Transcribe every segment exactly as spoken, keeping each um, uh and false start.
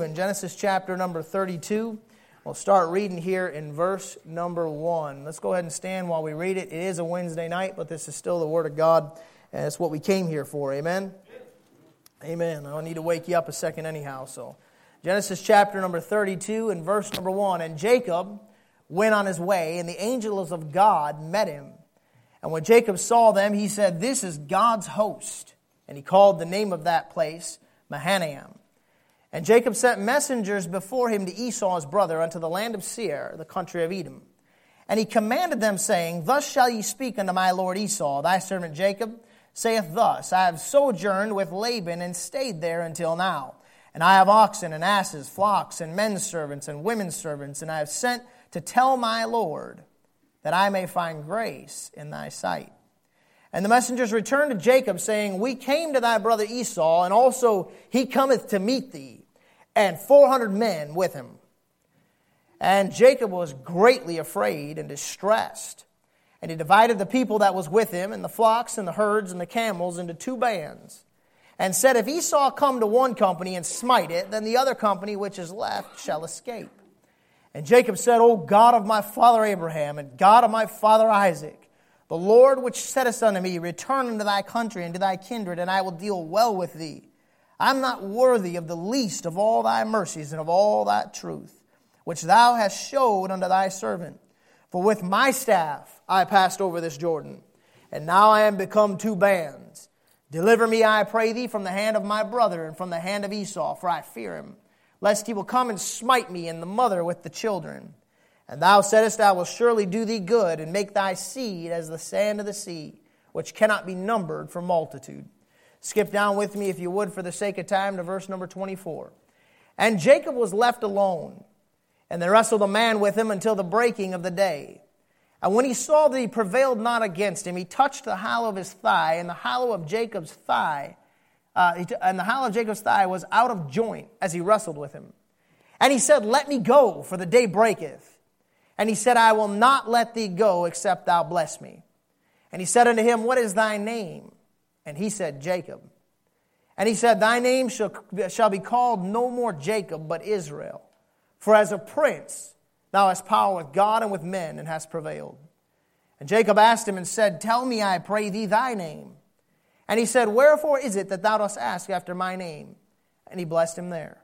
moving. Genesis chapter number thirty-two. We'll start reading here in verse number one. Let's go ahead and stand while we read it. It is a Wednesday night, but this is still the Word of God, and it's what we came here for. Amen? Amen. I don't need to wake you up a second anyhow. So, Genesis chapter number thirty-two and verse number one. And Jacob went on his way, and the angels of God met him. And when Jacob saw them, he said, "This is God's host." And he called the name of that place Mahanaim. And Jacob sent messengers before him to Esau his brother unto the land of Seir, the country of Edom. And he commanded them, saying, "Thus shall ye speak unto my lord Esau. Thy servant Jacob saith thus, I have sojourned with Laban and stayed there until now. And I have oxen and asses, flocks and men servants and women servants. And I have sent to tell my lord that I may find grace in thy sight." And the messengers returned to Jacob, saying, "We came to thy brother Esau, and also he cometh to meet thee, and four hundred men with him." And Jacob was greatly afraid and distressed. And he divided the people that was with him, and the flocks, and the herds, and the camels, into two bands. And said, "If Esau come to one company and smite it, then the other company which is left shall escape." And Jacob said, "O God of my father Abraham, and God of my father Isaac, the Lord which saidest unto me, Return unto thy country and to thy kindred, and I will deal well with thee. I am not worthy of the least of all thy mercies and of all that truth, which thou hast showed unto thy servant. For with my staff I passed over this Jordan, and now I am become two bands. Deliver me, I pray thee, from the hand of my brother and from the hand of Esau, for I fear him, lest he will come and smite me and the mother with the children. And thou saidest, I will surely do thee good, and make thy seed as the sand of the sea, which cannot be numbered for multitude." Skip down with me, if you would, for the sake of time, to verse number twenty-four. "And Jacob was left alone, and there wrestled a man with him until the breaking of the day. And when he saw that he prevailed not against him, he touched the hollow of his thigh, and the hollow of Jacob's thigh, uh, and the hollow of Jacob's thigh was out of joint as he wrestled with him. And he said, Let me go, for the day breaketh. And he said, I will not let thee go, except thou bless me. And he said unto him, What is thy name? And he said, Jacob. And he said, Thy name shall, shall be called no more Jacob, but Israel. For as a prince thou hast power with God and with men, and hast prevailed. And Jacob asked him and said, Tell me, I pray thee, thy name. And he said, Wherefore is it that thou dost ask after my name? And he blessed him there.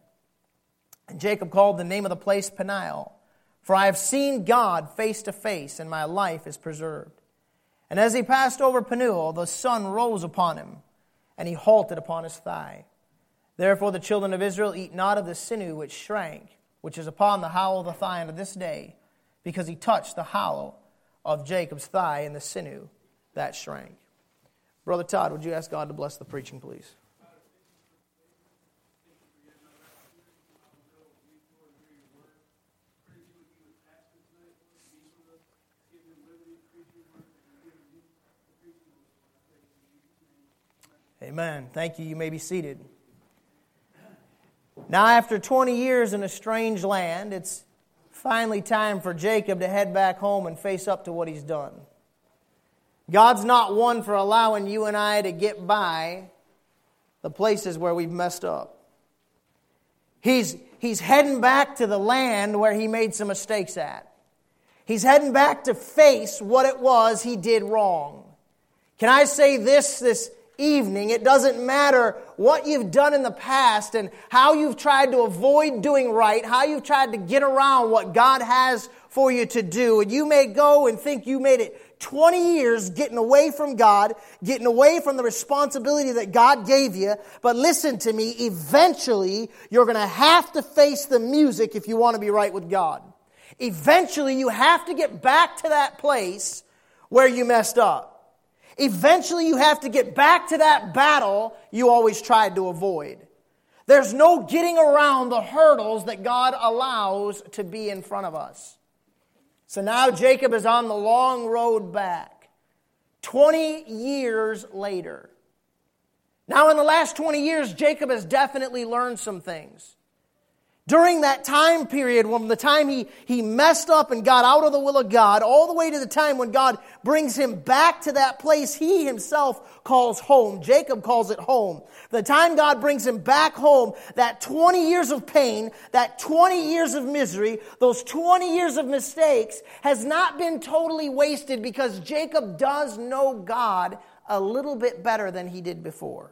And Jacob called the name of the place Peniel, for I have seen God face to face, and my life is preserved. And as he passed over Peniel, the sun rose upon him, and he halted upon his thigh. Therefore the children of Israel eat not of the sinew which shrank, which is upon the hollow of the thigh unto this day, because he touched the hollow of Jacob's thigh and the sinew that shrank. Brother Todd, would you ask God to bless the preaching, please? Amen. Thank you. You may be seated. Now, after twenty years in a strange land, it's finally time for Jacob to head back home and face up to what he's done. God's not one for allowing you and I to get by the places where we've messed up. He's, he's heading back to the land where he made some mistakes at. He's heading back to face what it was he did wrong. Can I say this this evening? It doesn't matter what you've done in the past and how you've tried to avoid doing right, how you've tried to get around what God has for you to do. And you may go and think you made it twenty years getting away from God, getting away from the responsibility that God gave you. But listen to me, eventually you're going to have to face the music if you want to be right with God. Eventually you have to get back to that place where you messed up. Eventually you have to get back to that battle you always tried to avoid. There's no getting around the hurdles that God allows to be in front of us. So now Jacob is on the long road back. twenty years later. Now in the last twenty years, Jacob has definitely learned some things. During that time period, from the time he, he messed up and got out of the will of God, all the way to the time when God brings him back to that place he himself calls home. Jacob calls it home. The time God brings him back home, that twenty years of pain, that twenty years of misery, those twenty years of mistakes has not been totally wasted because Jacob does know God a little bit better than he did before.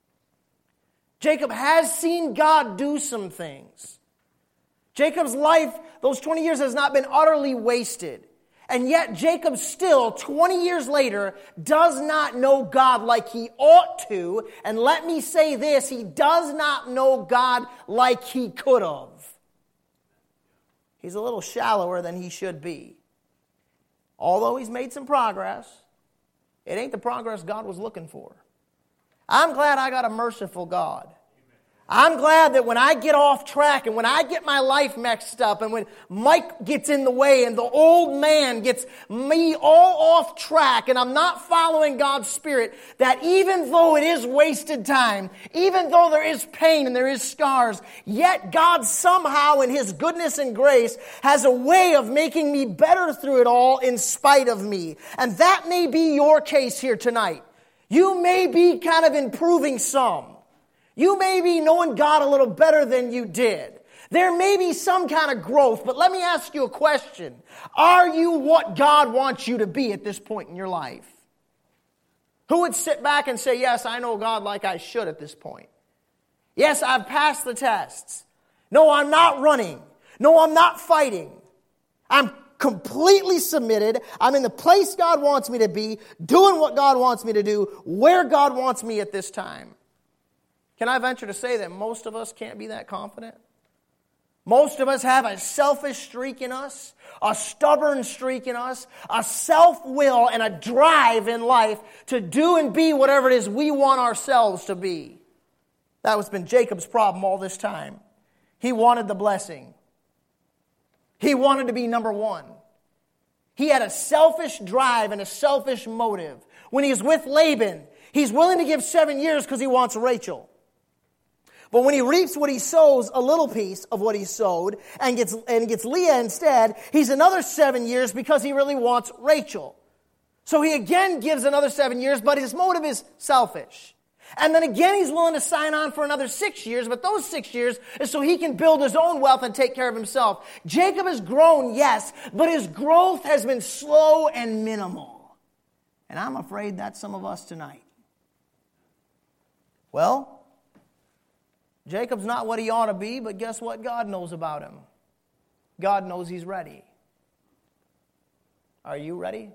Jacob has seen God do some things. Jacob's life, those twenty years, has not been utterly wasted. And yet Jacob still, twenty years later, does not know God like he ought to. And let me say this, he does not know God like he could have. He's a little shallower than he should be. Although he's made some progress, it ain't the progress God was looking for. I'm glad I got a merciful God. I'm glad that when I get off track and when I get my life mixed up and when Mike gets in the way and the old man gets me all off track and I'm not following God's Spirit, that even though it is wasted time, even though there is pain and there is scars, yet God somehow in His goodness and grace has a way of making me better through it all in spite of me. And that may be your case here tonight. You may be kind of improving some. You may be knowing God a little better than you did. There may be some kind of growth, but let me ask you a question. Are you what God wants you to be at this point in your life? Who would sit back and say, yes, I know God like I should at this point. Yes, I've passed the tests. No, I'm not running. No, I'm not fighting. I'm completely submitted. I'm in the place God wants me to be, doing what God wants me to do, where God wants me at this time. Can I venture to say that most of us can't be that confident? Most of us have a selfish streak in us, a stubborn streak in us, a self-will and a drive in life to do and be whatever it is we want ourselves to be. That was been Jacob's problem all this time. He wanted the blessing. He wanted to be number one. He had a selfish drive and a selfish motive. When he's with Laban, he's willing to give seven years because he wants Rachel. But when he reaps what he sows, a little piece of what he sowed, and gets and gets Leah instead, he's another seven years because he really wants Rachel. So he again gives another seven years, but his motive is selfish. And then again he's willing to sign on for another six years, but those six years is so he can build his own wealth and take care of himself. Jacob has grown, yes, but his growth has been slow and minimal. And I'm afraid that's some of us tonight. Well, Jacob's not what he ought to be, but guess what? God knows about him. God knows he's ready. Are you ready?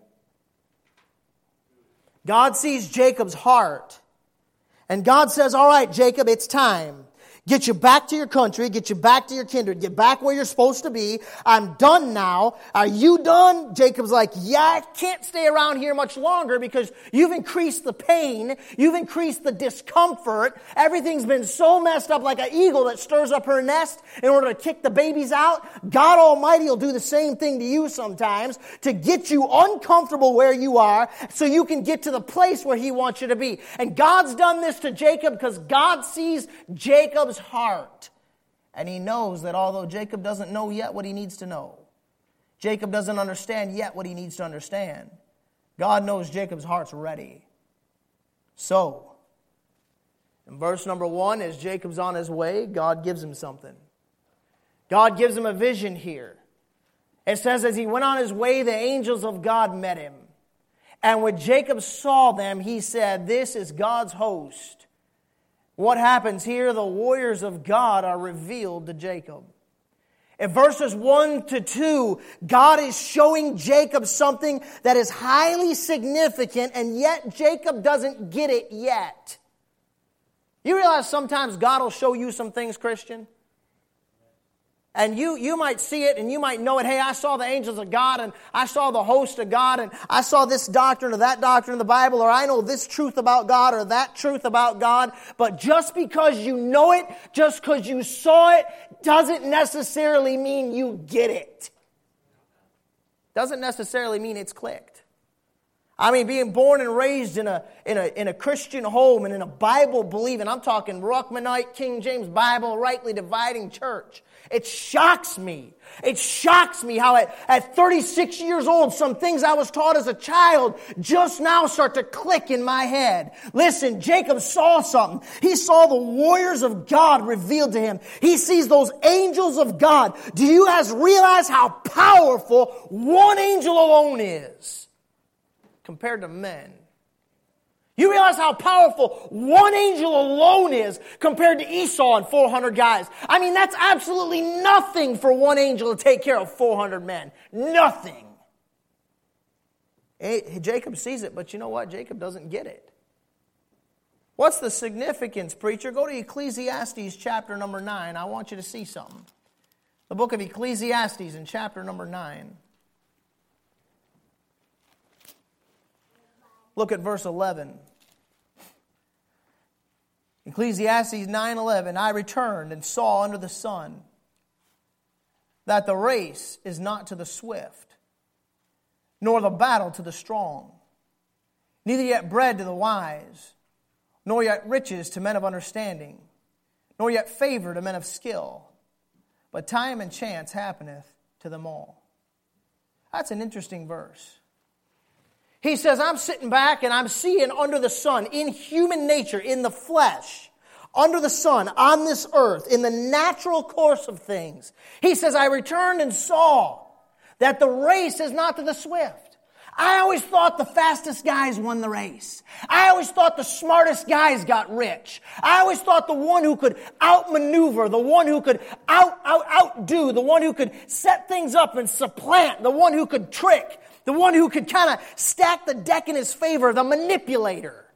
God sees Jacob's heart. And God says, all right, Jacob, it's time. Get you back to your country. Get you back to your kindred. Get back where you're supposed to be. I'm done now. Are you done? Jacob's like, yeah, I can't stay around here much longer because you've increased the pain. You've increased the discomfort. Everything's been so messed up like an eagle that stirs up her nest in order to kick the babies out. God Almighty will do the same thing to you sometimes to get you uncomfortable where you are so you can get to the place where He wants you to be. And God's done this to Jacob because God sees Jacob's heart. And He knows that although Jacob doesn't know yet what he needs to know, Jacob doesn't understand yet what he needs to understand, God knows Jacob's heart's ready. So, in verse number one, as Jacob's on his way, God gives him something. God gives him a vision here. It says, as he went on his way, the angels of God met him. And when Jacob saw them, he said, this is God's host. What happens here? The warriors of God are revealed to Jacob. In verses one to two, God is showing Jacob something that is highly significant, and yet Jacob doesn't get it yet. You realize sometimes God will show you some things, Christian? And you, you might see it and you might know it. Hey, I saw the angels of God and I saw the host of God and I saw this doctrine or that doctrine in the Bible, or I know this truth about God or that truth about God. But just because you know it, just because you saw it, doesn't necessarily mean you get it. Doesn't necessarily mean it's clicked. I mean, being born and raised in a, in a, in a Christian home and in a Bible-believing, I'm talking Ruckmanite, King James Bible, rightly dividing church. It shocks me. It shocks me how at, at thirty-six years old, some things I was taught as a child just now start to click in my head. Listen, Jacob saw something. He saw the warriors of God revealed to him. He sees those angels of God. Do you guys realize how powerful one angel alone is compared to men? You realize how powerful one angel alone is compared to Esau and four hundred guys. I mean, that's absolutely nothing for one angel to take care of four hundred men. Nothing. Jacob sees it, but you know what? Jacob doesn't get it. What's the significance, preacher? Go to Ecclesiastes chapter number nine. I want you to see something. The book of Ecclesiastes in chapter number nine. Look at verse eleven. Ecclesiastes nine eleven. I returned and saw under the sun that the race is not to the swift, nor the battle to the strong, neither yet bread to the wise, nor yet riches to men of understanding, nor yet favor to men of skill, but time and chance happeneth to them all. That's an interesting verse. He says, I'm sitting back and I'm seeing under the sun, in human nature, in the flesh, under the sun, on this earth, in the natural course of things. He says, I returned and saw that the race is not to the swift. I always thought the fastest guys won the race. I always thought the smartest guys got rich. I always thought the one who could outmaneuver, the one who could out, out, outdo, the one who could set things up and supplant, the one who could trick, the one who could kind of stack the deck in his favor, the manipulator.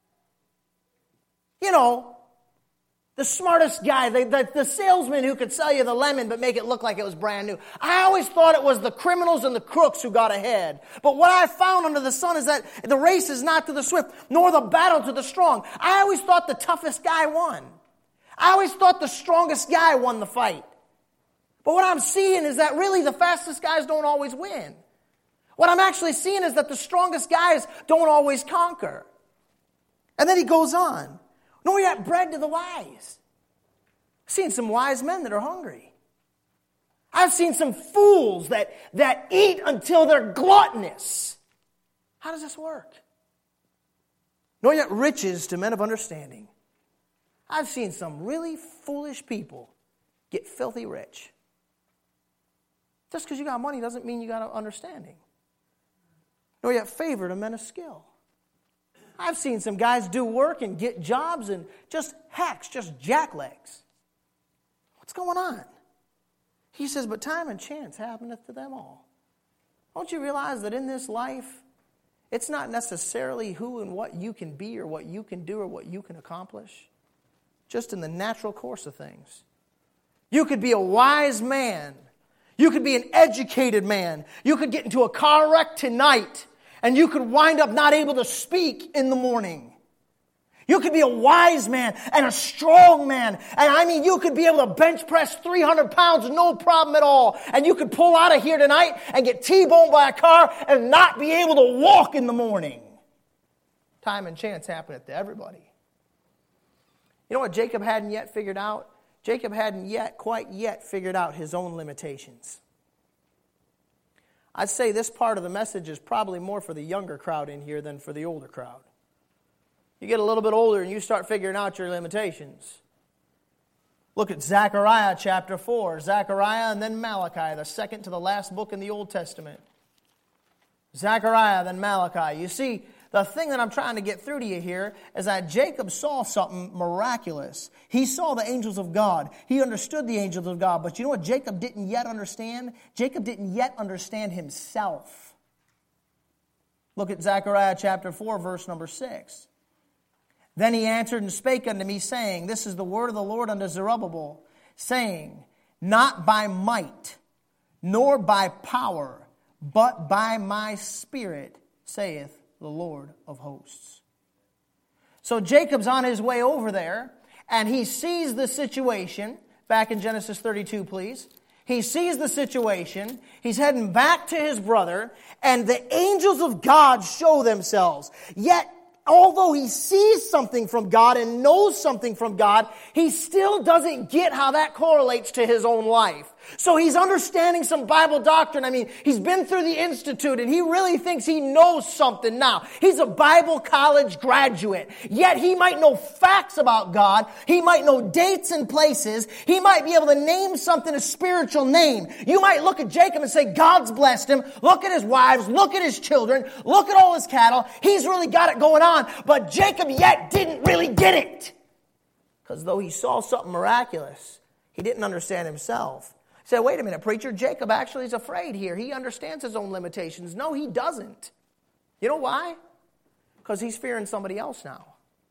You know, the smartest guy, the, the, the salesman who could sell you the lemon but make it look like it was brand new. I always thought it was the criminals and the crooks who got ahead. But what I found under the sun is that the race is not to the swift, nor the battle to the strong. I always thought the toughest guy won. I always thought the strongest guy won the fight. But what I'm seeing is that really the fastest guys don't always win. What I'm actually seeing is that the strongest guys don't always conquer. And then he goes on. Nor yet bread to the wise. I've seen some wise men that are hungry. I've seen some fools that, that eat until they're gluttonous. How does this work? Nor yet riches to men of understanding. I've seen some really foolish people get filthy rich. Just because you got money doesn't mean you got understanding. Nor yet favor to men of skill. I've seen some guys do work and get jobs and just hacks, just jacklegs. What's going on? He says, but time and chance happeneth to them all. Don't you realize that in this life, it's not necessarily who and what you can be or what you can do or what you can accomplish. Just in the natural course of things. You could be a wise man. You could be an educated man. You could get into a car wreck tonight. And you could wind up not able to speak in the morning. You could be a wise man and a strong man. And I mean, you could be able to bench press three hundred pounds, no problem at all. And you could pull out of here tonight and get T-boned by a car and not be able to walk in the morning. Time and chance happen to everybody. You know what Jacob hadn't yet figured out? Jacob hadn't yet, quite yet, figured out his own limitations. I'd say this part of the message is probably more for the younger crowd in here than for the older crowd. You get a little bit older and you start figuring out your limitations. Look at Zechariah chapter four. Zechariah and then Malachi, the second to the last book in the Old Testament. Zechariah, then Malachi. You see, the thing that I'm trying to get through to you here is that Jacob saw something miraculous. He saw the angels of God. He understood the angels of God. But you know what Jacob didn't yet understand? Jacob didn't yet understand himself. Look at Zechariah chapter four, verse number six. Then he answered and spake unto me, saying, This is the word of the Lord unto Zerubbabel, saying, Not by might, nor by power, but by my Spirit, saith the Lord of hosts. So Jacob's on his way over there, and he sees the situation. Back in Genesis thirty-two, please. He sees the situation. He's heading back to his brother, and the angels of God show themselves. Yet, although he sees something from God and knows something from God, he still doesn't get how that correlates to his own life. So he's understanding some Bible doctrine. I mean, he's been through the Institute and he really thinks he knows something now. He's a Bible college graduate. Yet he might know facts about God. He might know dates and places. He might be able to name something a spiritual name. You might look at Jacob and say, God's blessed him. Look at his wives. Look at his children. Look at all his cattle. He's really got it going on. But Jacob yet didn't really get it. Because though he saw something miraculous, he didn't understand himself. He said, wait a minute, preacher, Jacob actually is afraid here. He understands his own limitations. No, he doesn't. You know why? Because he's fearing somebody else now.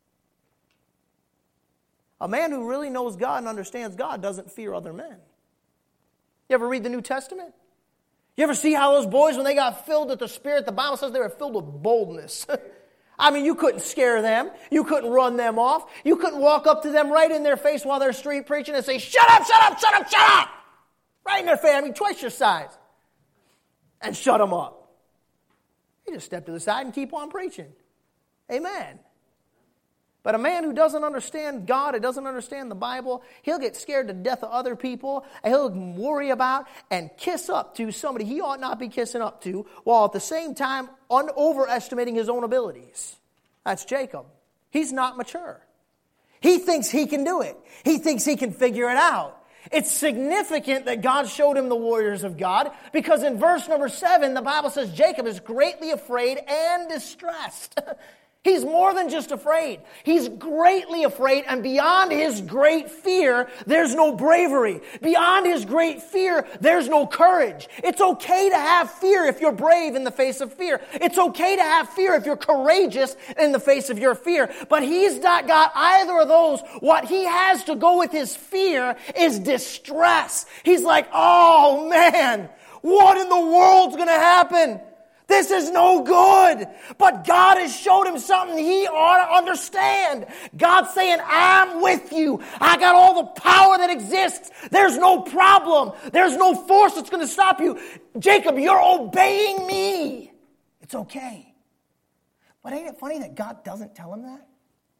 A man who really knows God and understands God doesn't fear other men. You ever read the New Testament? You ever see how those boys, when they got filled with the Spirit, the Bible says they were filled with boldness. I mean, you couldn't scare them. You couldn't run them off. You couldn't walk up to them right in their face while they're street preaching and say, shut up, shut up, shut up, shut up. Right in their face. I mean, twice your size. And shut them up. You just step to the side and keep on preaching. Amen. But a man who doesn't understand God, who doesn't understand the Bible, he'll get scared to death of other people, and he'll worry about and kiss up to somebody he ought not be kissing up to, while at the same time un- overestimating his own abilities. That's Jacob. He's not mature. He thinks he can do it. He thinks he can figure it out. It's significant that God showed him the warriors of God, because in verse number seven, the Bible says Jacob is greatly afraid and distressed. He's more than just afraid. He's greatly afraid, and beyond his great fear, there's no bravery. Beyond his great fear, there's no courage. It's okay to have fear if you're brave in the face of fear. It's okay to have fear if you're courageous in the face of your fear. But he's not got either of those. What he has to go with his fear is distress. He's like, oh man, what in the world's going to happen? This is no good. But God has showed him something he ought to understand. God's saying, I'm with you. I got all the power that exists. There's no problem. There's no force that's going to stop you. Jacob, you're obeying me. It's okay. But ain't it funny that God doesn't tell him that?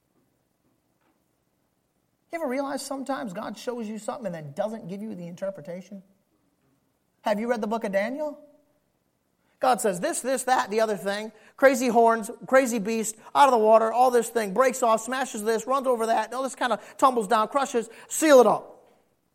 You ever realize sometimes God shows you something and then doesn't give you the interpretation? Have you read the book of Daniel? God says this, this, that, the other thing. Crazy horns, crazy beast, out of the water, all this thing. Breaks off, smashes this, runs over that. All this kind of tumbles down, crushes. Seal it up.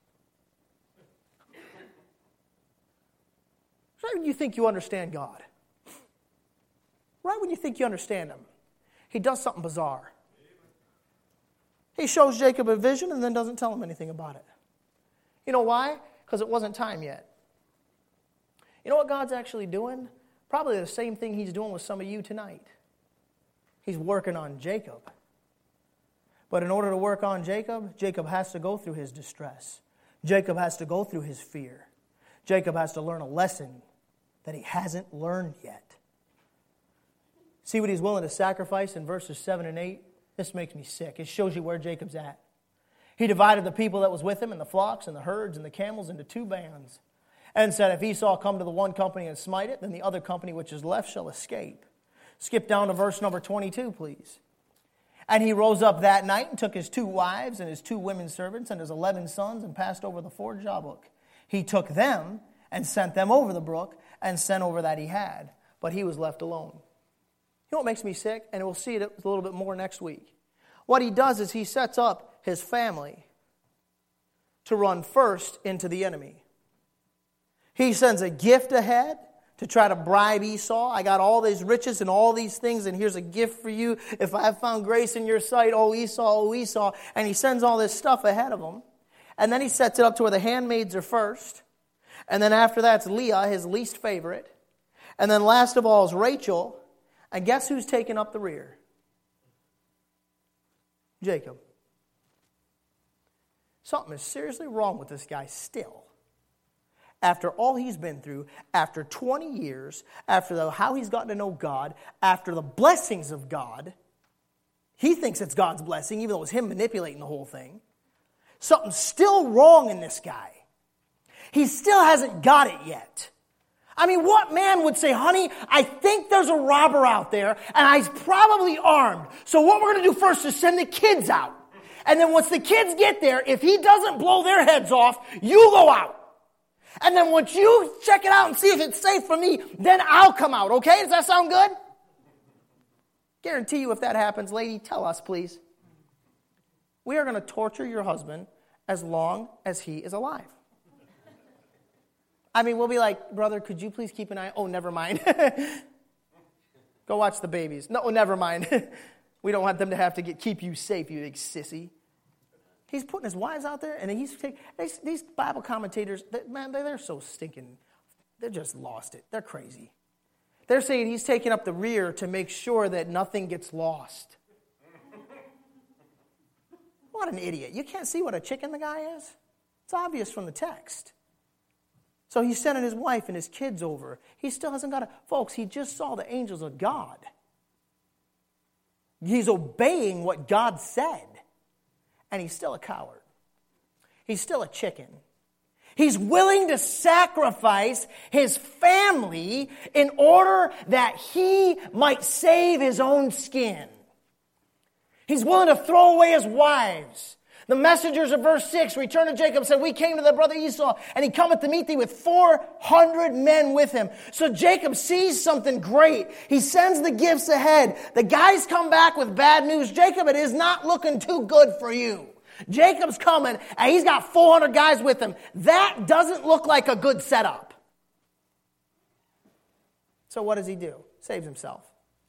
Right when you think you understand God. Right when you think you understand Him. He does something bizarre. He shows Jacob a vision and then doesn't tell him anything about it. You know why? Because it wasn't time yet. You know what God's actually doing? Probably the same thing He's doing with some of you tonight. He's working on Jacob. But in order to work on Jacob, Jacob has to go through his distress. Jacob has to go through his fear. Jacob has to learn a lesson that he hasn't learned yet. See what he's willing to sacrifice in verses seven and eight? This makes me sick. It shows you where Jacob's at. He divided the people that was with him and the flocks and the herds and the camels into two bands. And said, if Esau come to the one company and smite it, then the other company which is left shall escape. Skip down to verse number twenty-two, please. And he rose up that night and took his two wives and his two women servants and his eleven sons and passed over the ford Jabbok. He took them and sent them over the brook and sent over that he had. But he was left alone. You know what makes me sick? And we'll see it a little bit more next week. What he does is he sets up his family to run first into the enemy. He sends a gift ahead to try to bribe Esau. I got all these riches and all these things, and here's a gift for you. If I have found grace in your sight, oh Esau, oh Esau. And he sends all this stuff ahead of him. And then he sets it up to where the handmaids are first. And then after that's Leah, his least favorite. And then last of all is Rachel. And guess who's taking up the rear? Jacob. Something is seriously wrong with this guy still. After all he's been through, after twenty years, after the, how he's gotten to know God, after the blessings of God, he thinks it's God's blessing, even though it was him manipulating the whole thing. Something's still wrong in this guy. He still hasn't got it yet. I mean, what man would say, honey, I think there's a robber out there, and he's probably armed. So what we're going to do first is send the kids out. And then once the kids get there, if he doesn't blow their heads off, you go out. And then once you check it out and see if it's safe for me, then I'll come out, okay? Does that sound good? Guarantee you if that happens, lady, tell us, please. We are going to torture your husband as long as he is alive. I mean, we'll be like, brother, could you please keep an eye? Oh, never mind. Go watch the babies. No, never mind. We don't want them to have to get keep you safe, you big sissy. He's putting his wives out there, and he's taking, these, these Bible commentators, they, man, they're so stinking, they're just lost it. They're crazy. They're saying he's taking up the rear to make sure that nothing gets lost. What an idiot. You can't see what a chicken the guy is? It's obvious from the text. So he's sending his wife and his kids over. He still hasn't got it. Folks, he just saw the angels of God. He's obeying what God said. And he's still a coward. He's still a chicken. He's willing to sacrifice his family in order that he might save his own skin. He's willing to throw away his wives. The messengers of verse six returned to Jacob and said, we came to the brother Esau, and he cometh to meet thee with four hundred men with him. So Jacob sees something great. He sends the gifts ahead. The guys come back with bad news. Jacob, it is not looking too good for you. Jacob's coming, and he's got four hundred guys with him. That doesn't look like a good setup. So what does he do? Saves himself.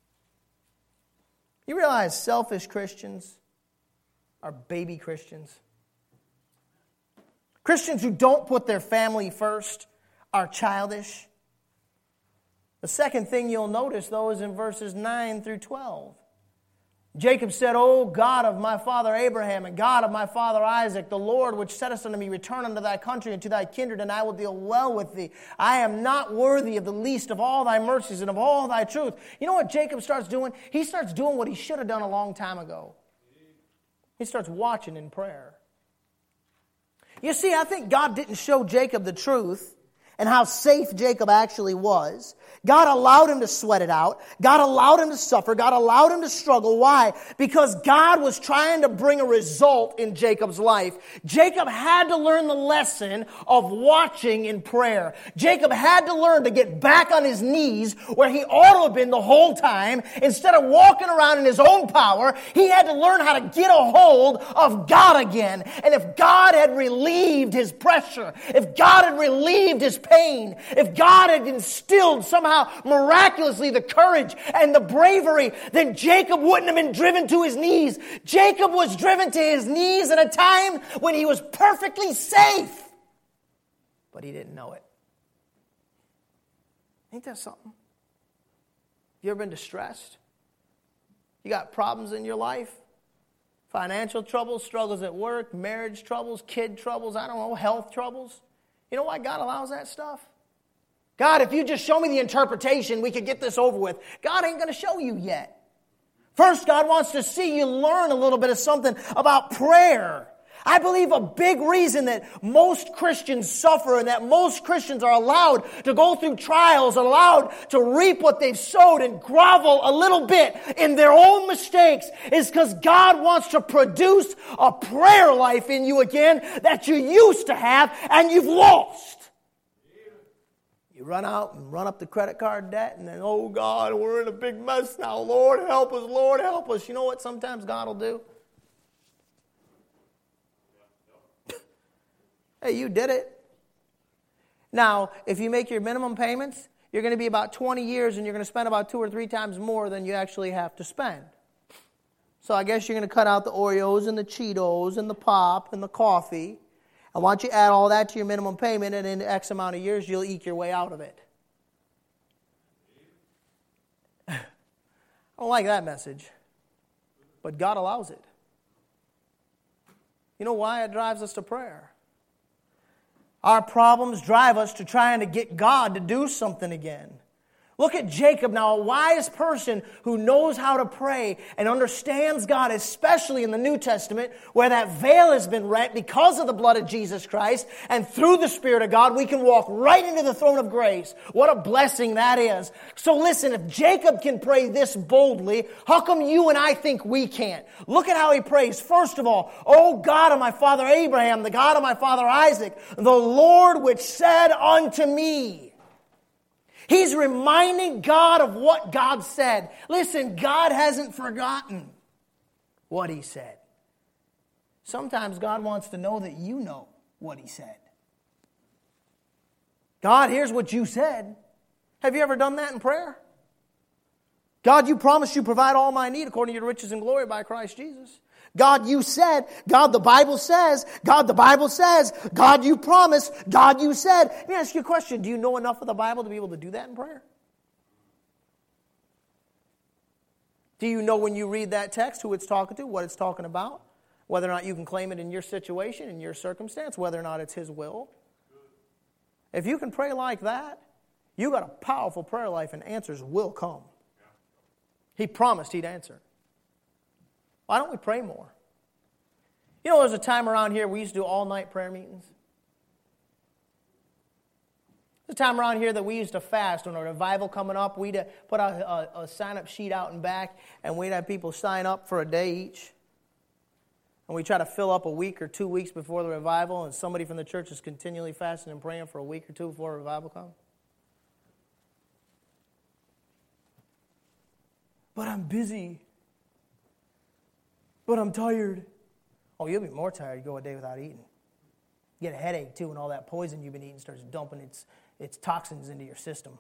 You realize selfish Christians are baby Christians. Christians who don't put their family first are childish. The second thing you'll notice, though, is in verses nine through twelve. Jacob said, O God of my father Abraham and God of my father Isaac, the Lord which saidst unto me, return unto thy country and to thy kindred, and I will deal well with thee. I am not worthy of the least of all thy mercies and of all thy truth. You know what Jacob starts doing? He starts doing what he should have done a long time ago. He starts watching in prayer. You see, I think God didn't show Jacob the truth and how safe Jacob actually was. God allowed him to sweat it out. God allowed him to suffer. God allowed him to struggle. Why? Because God was trying to bring a result in Jacob's life. Jacob had to learn the lesson of watching in prayer. Jacob had to learn to get back on his knees where he ought to have been the whole time. Instead of walking around in his own power, he had to learn how to get a hold of God again. And if God had relieved his pressure, if God had relieved his pain, if God had instilled somehow miraculously the courage and the bravery, then Jacob wouldn't have been driven to his knees. Jacob was driven to his knees at a time when he was perfectly safe. But he didn't know it. Ain't that something? You ever been distressed? You got problems in your life? Financial troubles, struggles at work, marriage troubles, kid troubles, I don't know, health troubles. You know why God allows that stuff? God, if you just show me the interpretation, we could get this over with. God ain't going to show you yet. First, God wants to see you learn a little bit of something about prayer. I believe a big reason that most Christians suffer and that most Christians are allowed to go through trials, allowed to reap what they've sowed and grovel a little bit in their own mistakes is because God wants to produce a prayer life in you again that you used to have and you've lost. You run out and run up the credit card debt and then, oh God, we're in a big mess now. Lord, help us. Lord, help us. You know what sometimes God will do? Hey, you did it. Now, if you make your minimum payments, you're going to be about twenty years and you're going to spend about two or three times more than you actually have to spend. So I guess you're going to cut out the Oreos and the Cheetos and the pop and the coffee. And once you add all that to your minimum payment, and in X amount of years, you'll eke your way out of it. I don't like that message. But God allows it. You know why? It drives us to prayer. Our problems drive us to trying to get God to do something again. Look at Jacob now, a wise person who knows how to pray and understands God, especially in the New Testament, where that veil has been rent because of the blood of Jesus Christ, and through the Spirit of God, we can walk right into the throne of grace. What a blessing that is. So listen, if Jacob can pray this boldly, how come you and I think we can't? Look at how he prays. First of all, O God of my father Abraham, the God of my father Isaac, the Lord which said unto me. He's reminding God of what God said. Listen, God hasn't forgotten what He said. Sometimes God wants to know that you know what He said. God, here's what you said. Have you ever done that in prayer? God, you promised you provide all my need according to your riches and glory by Christ Jesus. God, you said. God, the Bible says. God, the Bible says. God, you promised. God, you said. Let me ask you a question. Do you know enough of the Bible to be able to do that in prayer? Do you know when you read that text who it's talking to, what it's talking about? Whether or not you can claim it in your situation, in your circumstance, whether or not it's His will? If you can pray like that, you got a powerful prayer life and answers will come. He promised He'd answer. Why don't we pray more? You know, there's a time around here we used to do all-night prayer meetings. There's a time around here that we used to fast. When a revival coming up, we'd put a, a, a sign-up sheet out and back, and we'd have people sign up for a day each. And we try to fill up a week or two weeks before the revival, and somebody from the church is continually fasting and praying for a week or two before a revival comes. But I'm busy. But I'm tired. Oh, you'll be more tired. You go a day without eating. You get a headache, too, and all that poison you've been eating starts dumping its, its toxins into your system.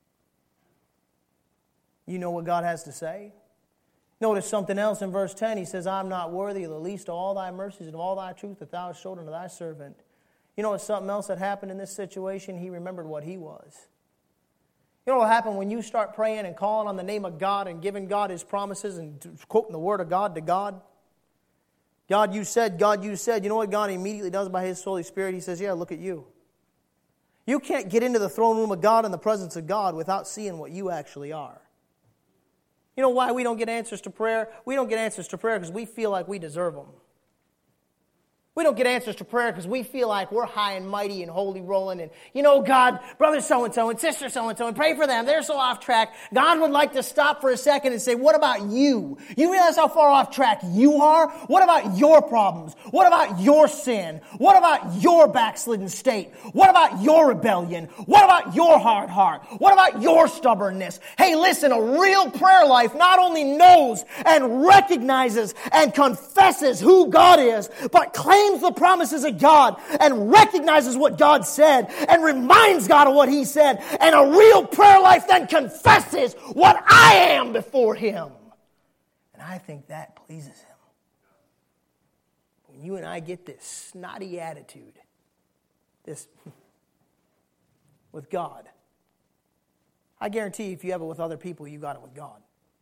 You know what God has to say? Notice something else in verse ten. He says, I'm not worthy of the least of all thy mercies and of all thy truth that thou hast showed unto thy servant. You know what's something else that happened in this situation? He remembered what he was. You know what happened when you start praying and calling on the name of God and giving God His promises and quoting the Word of God to God? God, you said, God, you said. You know what God immediately does by His Holy Spirit? He says, yeah, look at you. You can't get into the throne room of God in the presence of God without seeing what you actually are. You know why we don't get answers to prayer? We don't get answers to prayer because we feel like we deserve them. We don't get answers to prayer because we feel like we're high and mighty and holy rolling and, you know, God, brother so-and-so and sister so-and-so and pray for them. They're so off track. God would like to stop for a second and say, what about you? You realize how far off track you are? What about your problems? What about your sin? What about your backslidden state? What about your rebellion? What about your hard heart? What about your stubbornness? Hey, listen, a real prayer life not only knows and recognizes and confesses who God is, but claims the promises of God and recognizes what God said and reminds God of what He said. And a real prayer life then confesses what I am before Him. And I think that pleases Him. When you and I get this snotty attitude, this with God, I guarantee if you have it with other people, you got it with God.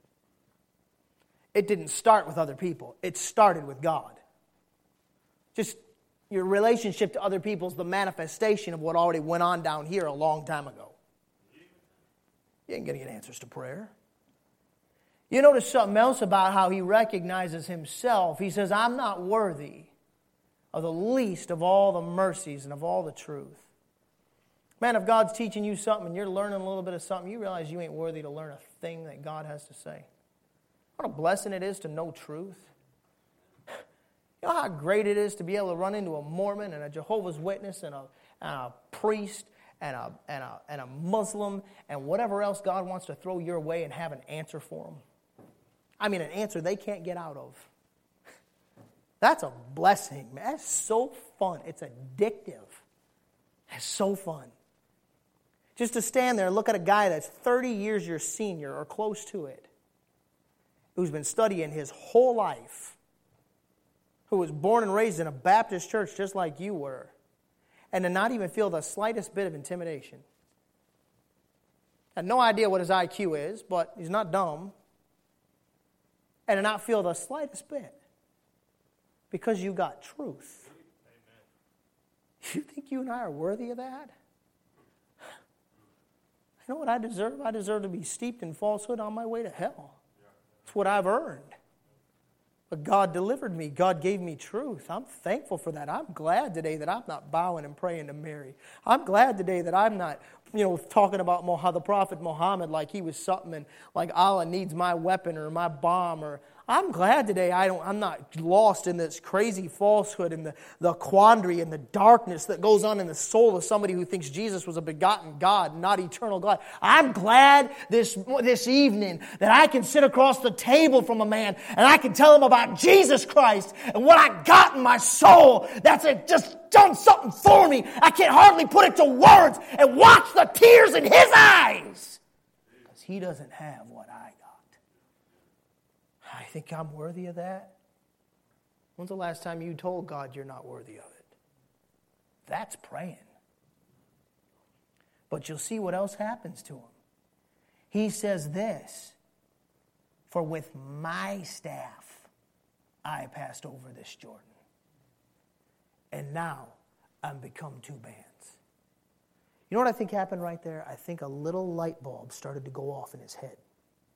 It didn't start with other people. It started with God. Just your relationship to other people is the manifestation of what already went on down here a long time ago. You ain't going to get answers to prayer. You notice something else about how he recognizes himself. He says, I'm not worthy of the least of all the mercies and of all the truth. Man, if God's teaching you something and you're learning a little bit of something, you realize you ain't worthy to learn a thing that God has to say. What a blessing it is to know truth. You know how great it is to be able to run into a Mormon and a Jehovah's Witness and a, and a priest and a, and, a, and a Muslim and whatever else God wants to throw your way and have an answer for them? I mean, an answer they can't get out of. That's a blessing, man. That's so fun. It's addictive. It's so fun. Just to stand there and look at a guy that's thirty years your senior or close to it, who's been studying his whole life, who was born and raised in a Baptist church just like you were, and to not even feel the slightest bit of intimidation. Had no idea what his I Q is, but he's not dumb. And to not feel the slightest bit because you got truth. Amen. You think you and I are worthy of that? You know what I deserve? I deserve to be steeped in falsehood on my way to hell. It's what I've earned. But God delivered me. God gave me truth. I'm thankful for that. I'm glad today that I'm not bowing and praying to Mary. I'm glad today that I'm not, you know, talking about Muhammad, the Prophet Muhammad like he was something and like Allah needs my weapon or my bomb. Or I'm glad today I don't, I'm not lost in this crazy falsehood and the, the quandary and the darkness that goes on in the soul of somebody who thinks Jesus was a begotten God, not eternal God. I'm glad this, this evening that I can sit across the table from a man and I can tell him about Jesus Christ and what I got in my soul that's just done something for me. I can't hardly put it to words and watch the tears in his eyes because he doesn't have what I got. I think I'm worthy of that. When's the last time you told God you're not worthy of it? That's praying. But you'll see what else happens to him. He says this, for with my staff I passed over this Jordan, and now I'm become two bands. You know what I think happened right there? I think a little light bulb started to go off in his head.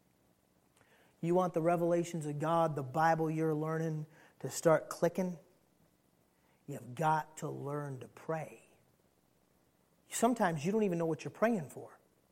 You want the revelations of God, the Bible you're learning, to start clicking? You've got to learn to pray. Sometimes you don't even know what you're praying for.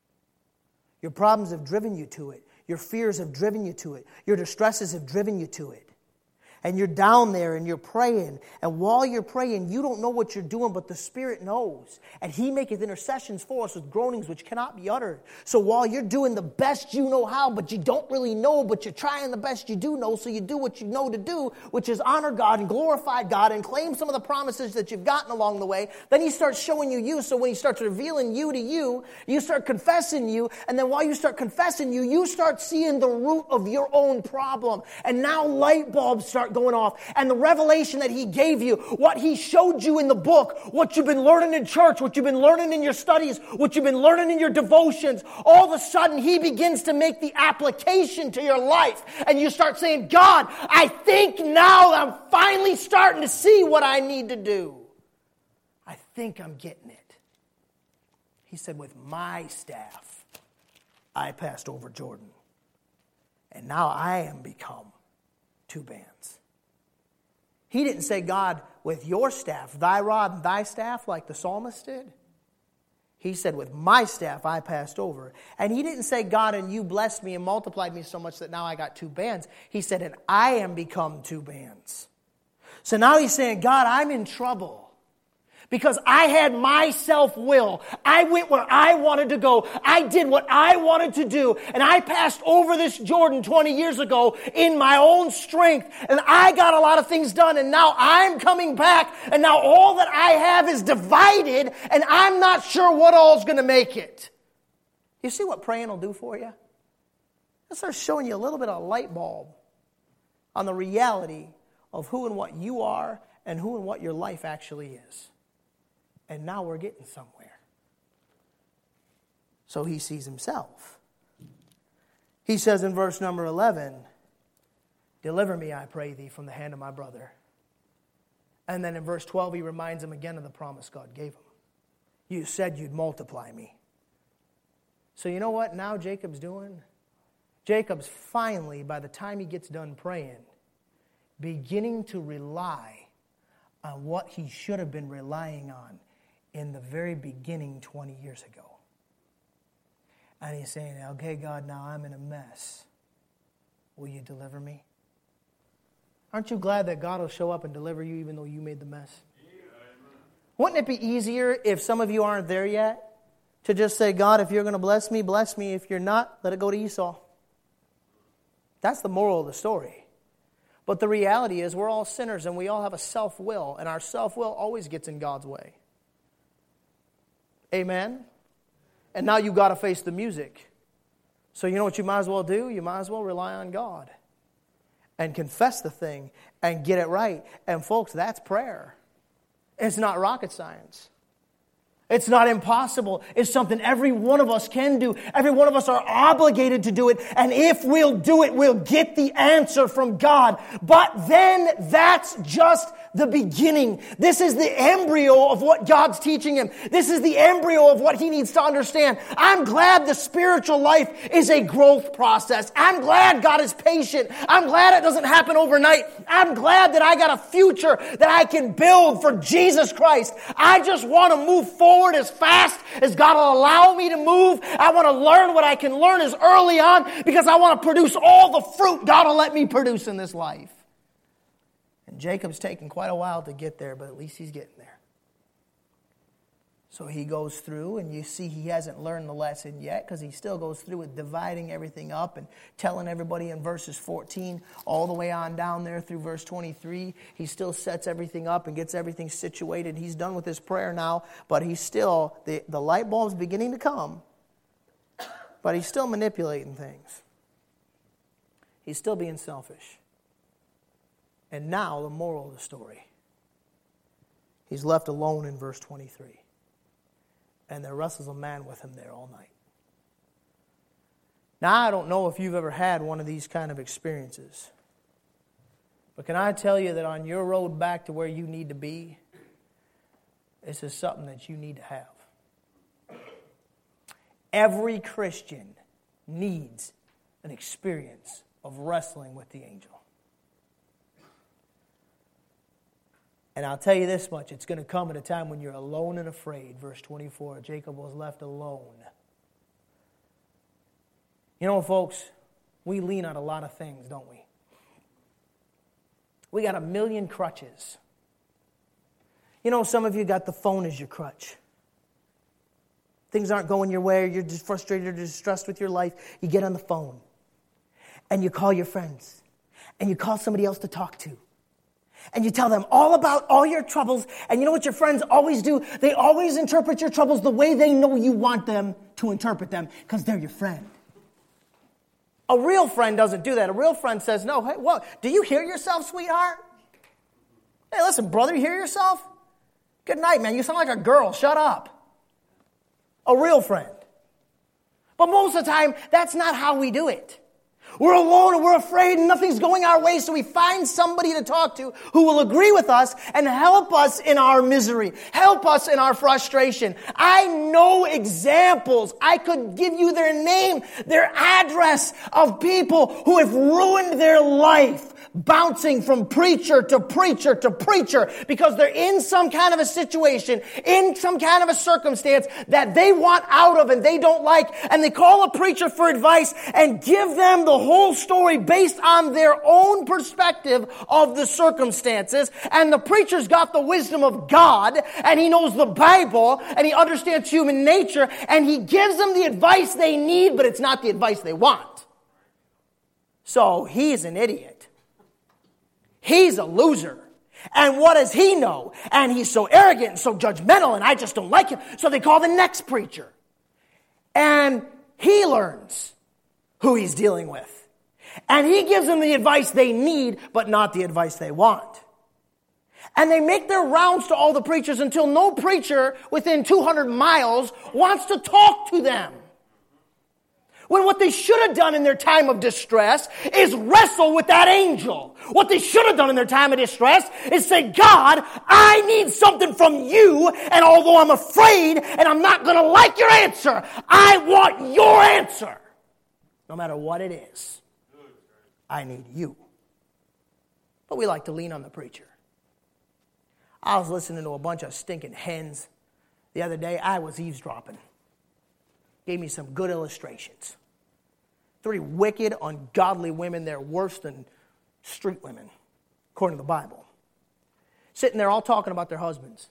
Your problems have driven you to it. Your fears have driven you to it. Your distresses have driven you to it. And you're down there and you're praying. And while you're praying, you don't know what you're doing, but the Spirit knows. And He maketh intercessions for us with groanings which cannot be uttered. So while you're doing the best you know how, but you don't really know, but you're trying the best you do know, so you do what you know to do, which is honor God and glorify God and claim some of the promises that you've gotten along the way, then He starts showing you you. So when He starts revealing you to you, you start confessing you. And then while you start confessing you, you start seeing the root of your own problem. And now light bulbs start going off. And the revelation that He gave you, what He showed you in the book, what you've been learning in church, what you've been learning in your studies, what you've been learning in your devotions, all of a sudden He begins to make the application to your life. And you start saying, God, I think now I'm finally starting to see what I need to do. I think I'm getting it. He said, with my staff, I passed over Jordan. And now I am become two bands. He didn't say, God, with your staff, thy rod and thy staff, like the psalmist did. He said, with my staff I passed over. And He didn't say, God, and you blessed me and multiplied me so much that now I got two bands. He said, and I am become two bands. So now He's saying, God, I'm in trouble. Because I had my self-will. I went where I wanted to go. I did what I wanted to do. And I passed over this Jordan twenty years ago in my own strength. And I got a lot of things done. And now I'm coming back. And now all that I have is divided. And I'm not sure what all's going to make it. You see what praying will do for you? It starts showing you a little bit of a light bulb on the reality of who and what you are and who and what your life actually is. And now we're getting somewhere. So he sees himself. He says in verse number eleven, deliver me, I pray thee, from the hand of my brother. And then in verse twelve, he reminds him again of the promise God gave him. You said you'd multiply me. So you know what now Jacob's doing? Jacob's finally, by the time he gets done praying, beginning to rely on what he should have been relying on in the very beginning twenty years ago. And he's saying, okay, God, now I'm in a mess. Will you deliver me? Aren't you glad that God will show up and deliver you even though you made the mess? Wouldn't it be easier if some of you aren't there yet to just say, God, if you're going to bless me, bless me. If you're not, let it go to Esau. That's the moral of the story. But the reality is we're all sinners and we all have a self-will, and our self-will always gets in God's way. Amen? And now you've got to face the music. So you know what you might as well do? You might as well rely on God and confess the thing and get it right. And folks, that's prayer. It's not rocket science. It's not impossible. It's something every one of us can do. Every one of us are obligated to do it. And if we'll do it, we'll get the answer from God. But then that's just the beginning. This is the embryo of what God's teaching him. This is the embryo of what he needs to understand. I'm glad the spiritual life is a growth process. I'm glad God is patient. I'm glad it doesn't happen overnight. I'm glad that I got a future that I can build for Jesus Christ. I just want to move forward as fast as God will allow me to move. I want to learn what I can learn as early on because I want to produce all the fruit God will let me produce in this life. And Jacob's taken quite a while to get there, but at least he's getting there. So he goes through, and you see he hasn't learned the lesson yet because he still goes through with dividing everything up and telling everybody in verses fourteen all the way on down there through verse twenty-three. He still sets everything up and gets everything situated. He's done with his prayer now, but he's still, the, the light bulb's beginning to come, but he's still manipulating things. He's still being selfish. And now the moral of the story. He's left alone in verse twenty-three. And there wrestles a man with him there all night. Now, I don't know if you've ever had one of these kind of experiences. But can I tell you that on your road back to where you need to be, this is something that you need to have. Every Christian needs an experience of wrestling with the angel. And I'll tell you this much, it's going to come at a time when you're alone and afraid. Verse twenty-four, Jacob was left alone. You know, folks, we lean on a lot of things, don't we? We got a million crutches. You know, some of you got the phone as your crutch. Things aren't going your way, or you're just frustrated or distressed with your life. You get on the phone, and you call your friends, and you call somebody else to talk to. And you tell them all about all your troubles. And you know what your friends always do? They always interpret your troubles the way they know you want them to interpret them because they're your friend. A real friend doesn't do that. A real friend says, no, hey, what? Do you hear yourself, sweetheart? Hey, listen, brother, you hear yourself? Good night, man. You sound like a girl. Shut up. A real friend. But most of the time, that's not how we do it. We're alone and we're afraid and nothing's going our way, so we find somebody to talk to who will agree with us and help us in our misery, help us in our frustration. I know examples. I could give you their name, their address of people who have ruined their life bouncing from preacher to preacher to preacher because they're in some kind of a situation, in some kind of a circumstance that they want out of and they don't like, and they call a preacher for advice and give them the whole story based on their own perspective of the circumstances. And the preacher's got the wisdom of God, and he knows the Bible, and he understands human nature, and he gives them the advice they need, but it's not the advice they want. So he's an idiot. He's a loser. And what does he know? And he's so arrogant and so judgmental, and I just don't like him. So they call the next preacher. And he learns who he's dealing with. And he gives them the advice they need, but not the advice they want. And they make their rounds to all the preachers until no preacher within two hundred miles wants to talk to them. When what they should have done in their time of distress is wrestle with that angel. What they should have done in their time of distress is say, God, I need something from you, and although I'm afraid and I'm not going to like your answer, I want your answer. No matter what it is, I need you. But we like to lean on the preacher. I was listening to a bunch of stinking hens the other day. I was eavesdropping. Gave me some good illustrations. Three wicked, ungodly women. They're worse than street women, according to the Bible. Sitting there all talking about their husbands.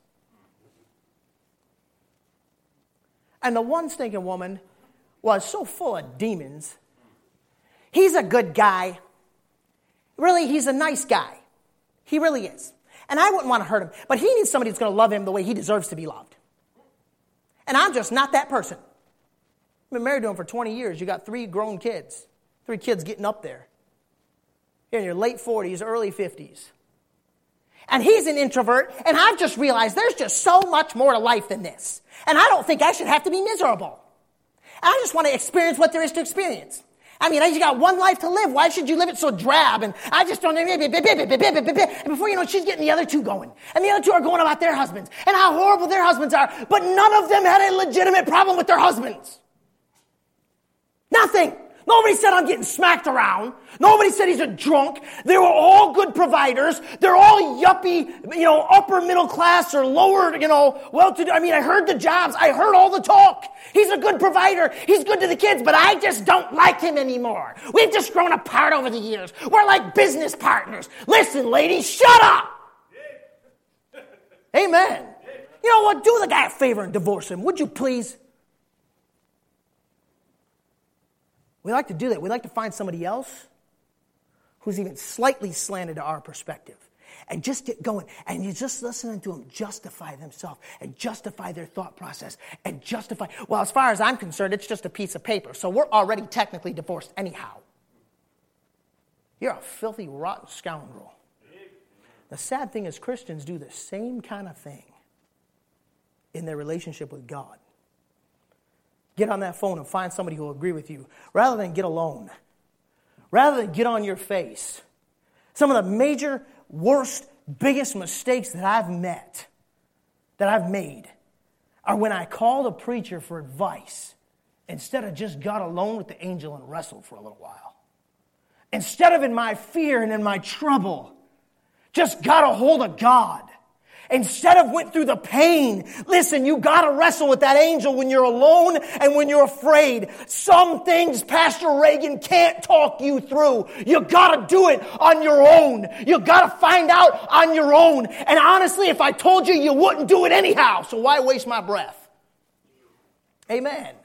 And the one stinking woman was so full of demons. He's a good guy. Really, he's a nice guy. He really is. And I wouldn't want to hurt him. But he needs somebody that's going to love him the way he deserves to be loved. And I'm just not that person. I've been married to him for twenty years. You got three grown kids. Three kids getting up there. You're in your late forties, early fifties. And he's an introvert, and I've just realized there's just so much more to life than this. And I don't think I should have to be miserable. I just want to experience what there is to experience. I mean, I just got one life to live. Why should you live it so drab? And I just don't... And before you know it, she's getting the other two going. And the other two are going about their husbands and how horrible their husbands are. But none of them had a legitimate problem with their husbands. Nothing. Nobody said I'm getting smacked around. Nobody said he's a drunk. They were all good providers. They're all yuppie, you know, upper middle class or lower, you know, well-to-do. I mean, I heard the jobs. I heard all the talk. He's a good provider. He's good to the kids, but I just don't like him anymore. We've just grown apart over the years. We're like business partners. Listen, ladies, shut up. Amen. You know what? Do the guy a favor and divorce him. Would you please? We like to do that. We like to find somebody else who's even slightly slanted to our perspective and just get going. And you're just listening to them justify themselves and justify their thought process and justify. Well, as far as I'm concerned, it's just a piece of paper. So we're already technically divorced anyhow. You're a filthy, rotten scoundrel. The sad thing is Christians do the same kind of thing in their relationship with God. Get on that phone and find somebody who will agree with you rather than get alone. Rather than get on your face. Some of the major, worst, biggest mistakes that I've met, that I've made, are when I called a preacher for advice instead of just got alone with the angel and wrestled for a little while. Instead of in my fear and in my trouble, just got a hold of God. Instead of went through the pain. Listen, you got to wrestle with that angel when you're alone and when you're afraid. Some things Pastor Reagan can't talk you through. You got to do it on your own. You got to find out on your own. And honestly, if I told you, you wouldn't do it anyhow. So why waste my breath? Amen.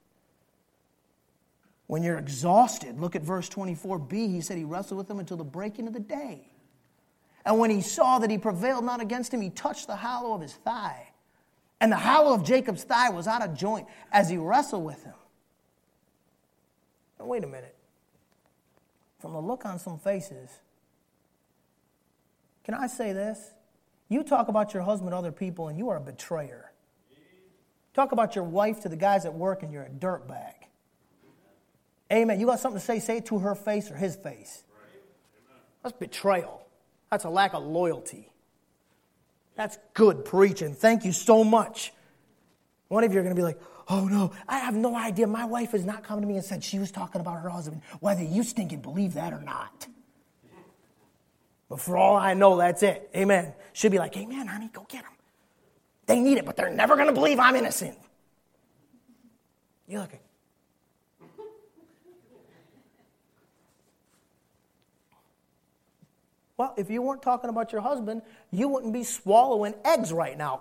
When you're exhausted, look at verse twenty-four b. He said he wrestled with him until the breaking of the day. And when he saw that he prevailed not against him, he touched the hollow of his thigh. And the hollow of Jacob's thigh was out of joint as he wrestled with him. Now, wait a minute. From the look on some faces, can I say this? You talk about your husband to other people and you are a betrayer. Talk about your wife to the guys at work and you're a dirtbag. Amen. You got something to say, say it to her face or his face. That's betrayal. That's a lack of loyalty. That's good preaching. Thank you so much. One of you are going to be like, oh no, I have no idea. My wife has not come to me and said she was talking about her husband, whether you stinking believe that or not. But for all I know, that's it. Amen. Should be like, amen, honey, go get them. They need it, but they're never going to believe I'm innocent. You're looking. Well, if you weren't talking about your husband, you wouldn't be swallowing eggs right now.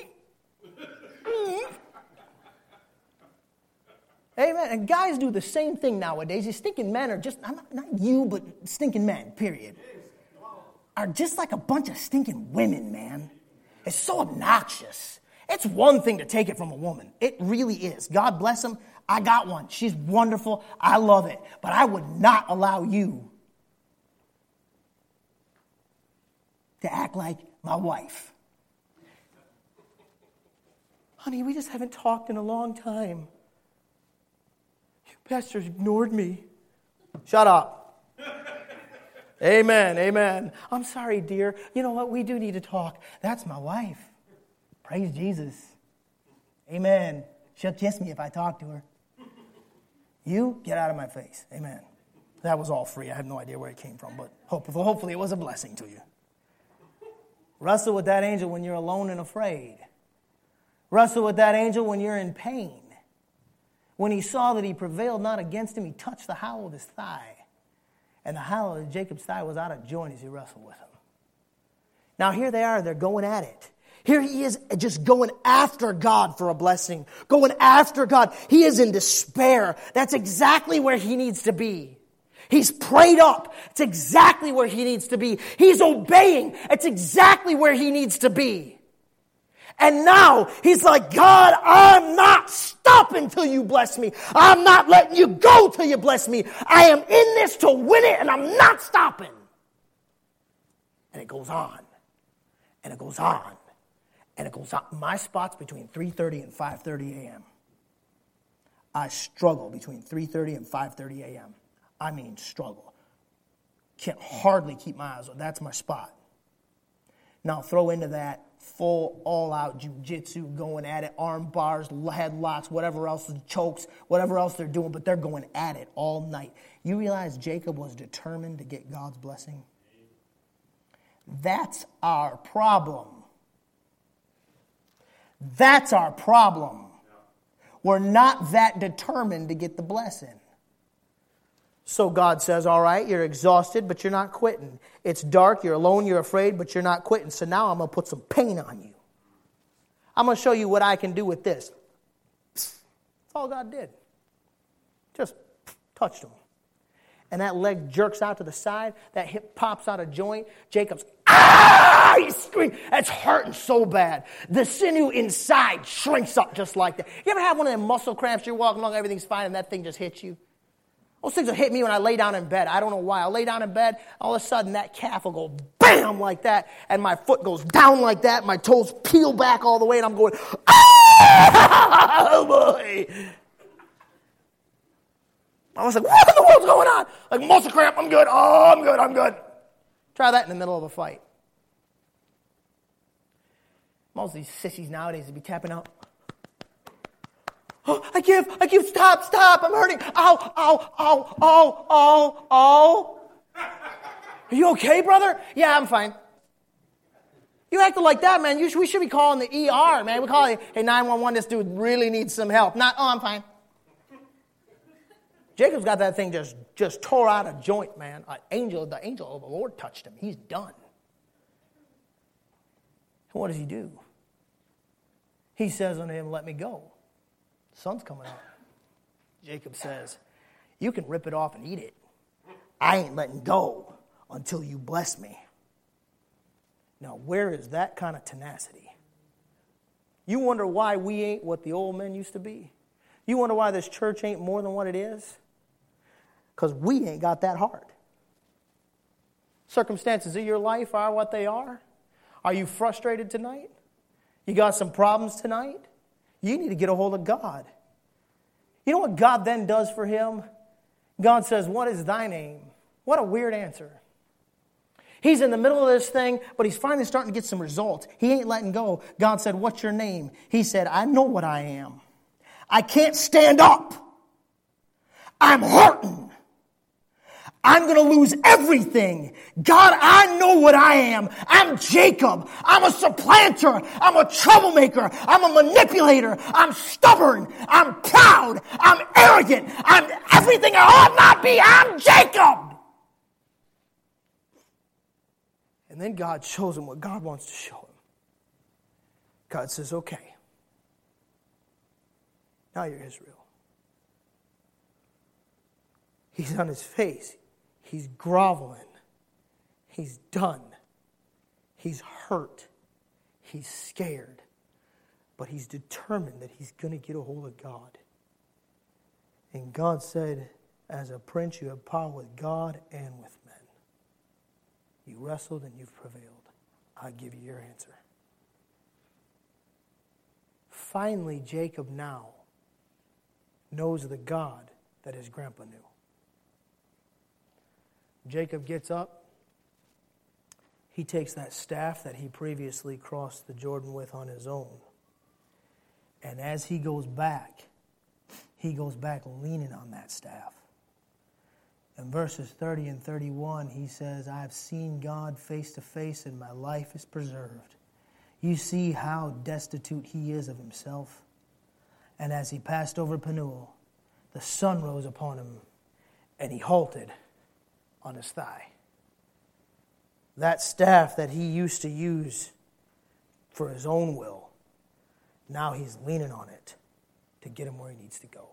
Amen. And guys do the same thing nowadays. You stinking men are just, not, not you, but stinking men, period, are just like a bunch of stinking women, man. It's so obnoxious. It's one thing to take it from a woman. It really is. God bless them. I got one. She's wonderful. I love it. But I would not allow you to act like my wife. Honey, we just haven't talked in a long time. Your pastor's ignored me. Shut up. Amen, amen. I'm sorry, dear. You know what? We do need to talk. That's my wife. Praise Jesus. Amen. She'll kiss me if I talk to her. You, get out of my face. Amen. That was all free. I have no idea where it came from, but hopefully, hopefully it was a blessing to you. Wrestle with that angel when you're alone and afraid. Wrestle with that angel when you're in pain. When he saw that he prevailed not against him, he touched the hollow of his thigh. And the hollow of Jacob's thigh was out of joint as he wrestled with him. Now here they are, they're going at it. Here he is just going after God for a blessing. Going after God. He is in despair. That's exactly where he needs to be. He's prayed up. It's exactly where he needs to be. He's obeying. It's exactly where he needs to be. And now he's like, God, I'm not stopping till you bless me. I'm not letting you go till you bless me. I am in this to win it and I'm not stopping. And it goes on. And it goes on. And it goes on. My spot's between three thirty and five thirty a.m. I struggle between three thirty and five thirty a.m. I mean struggle. Can't hardly keep my eyes on. That's my spot. Now throw into that full all-out jiu-jitsu, going at it, arm bars, headlocks, whatever else, chokes, whatever else they're doing, but they're going at it all night. You realize Jacob was determined to get God's blessing? That's our problem. That's our problem. We're not that determined to get the blessing. So God says, all right, you're exhausted, but you're not quitting. It's dark, you're alone, you're afraid, but you're not quitting. So now I'm going to put some pain on you. I'm going to show you what I can do with this. That's all God did. Just touched him. And that leg jerks out to the side. That hip pops out of joint. Jacob's, ah! He screams. That's hurting so bad. The sinew inside shrinks up just like that. You ever have one of them muscle cramps? You're walking along, everything's fine, and that thing just hits you? Those things will hit me when I lay down in bed. I don't know why. I'll lay down in bed, all of a sudden that calf will go bam like that, and my foot goes down like that, my toes peel back all the way, and I'm going, ah! Oh boy. I was like, what in the world's going on? Like, muscle cramp, I'm good. Oh, I'm good, I'm good. Try that in the middle of a fight. Most of these sissies nowadays would be tapping out. Oh, I give, I give, stop, stop, I'm hurting. Ow, ow, ow, ow, ow, ow. Are you okay, brother? Yeah, I'm fine. You acting like that, man. You should, we should be calling the E R, man. We call it, hey, nine one one, this dude really needs some help. Not, oh, I'm fine. Jacob's got that thing just, just tore out a joint, man. An angel, the angel of the Lord touched him. He's done. And what does he do? He says unto him, let me go. Sun's coming up. Jacob says, you can rip it off and eat it. I ain't letting go until you bless me. Now, where is that kind of tenacity? You wonder why we ain't what the old men used to be? You wonder why this church ain't more than what it is? Because we ain't got that heart. Circumstances of your life are what they are. Are you frustrated tonight? You got some problems tonight? You need to get a hold of God. You know what God then does for him? God says, what is thy name? What a weird answer. He's in the middle of this thing, but he's finally starting to get some results. He ain't letting go. God said, what's your name? He said, I know what I am. I can't stand up. I'm hurting. I'm going to lose everything. God, I know what I am. I'm Jacob. I'm a supplanter. I'm a troublemaker. I'm a manipulator. I'm stubborn. I'm proud. I'm arrogant. I'm everything I ought not be. I'm Jacob. And then God shows him what God wants to show him. God says, okay, now you're Israel. He's on his face. He's groveling. He's done. He's hurt. He's scared. But he's determined that he's going to get a hold of God. And God said, as a prince, you have power with God and with men. You wrestled and you've prevailed. I'll give you your answer. Finally, Jacob now knows the God that his grandpa knew. Jacob gets up. He takes that staff that he previously crossed the Jordan with on his own. And as he goes back, he goes back leaning on that staff. In verses thirty and thirty-one, he says, I have seen God face to face and my life is preserved. You see how destitute he is of himself. And as he passed over Penuel, the sun rose upon him and he halted on his thigh. That staff that he used to use for his own will, now he's leaning on it to get him where he needs to go.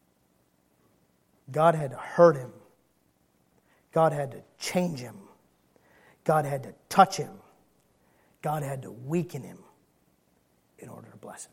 God had to hurt him. God had to change him. God had to touch him. God had to weaken him in order to bless him.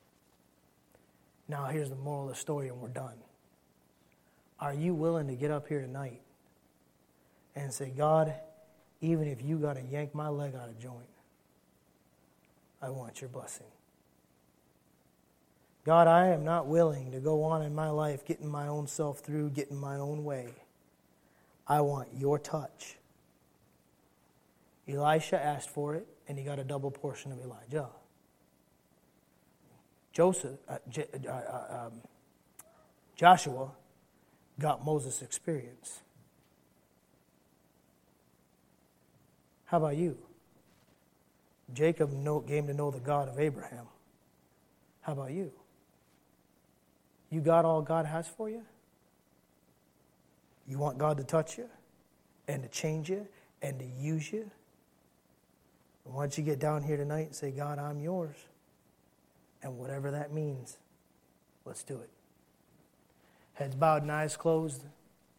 Now here's the moral of the story and we're done. Are you willing to get up here tonight and say, God, even if you got to yank my leg out of joint, I want your blessing. God, I am not willing to go on in my life getting my own self through, getting my own way. I want your touch. Elisha asked for it, and he got a double portion of Elijah. Joseph, uh, J, uh, uh, um, Joshua got Moses' experience. How about you? Jacob know, came to know the God of Abraham. How about you? You got all God has for you? You want God to touch you and to change you and to use you? And why don't you get down here tonight and say, God, I'm yours. And whatever that means, let's do it. Heads bowed and eyes closed.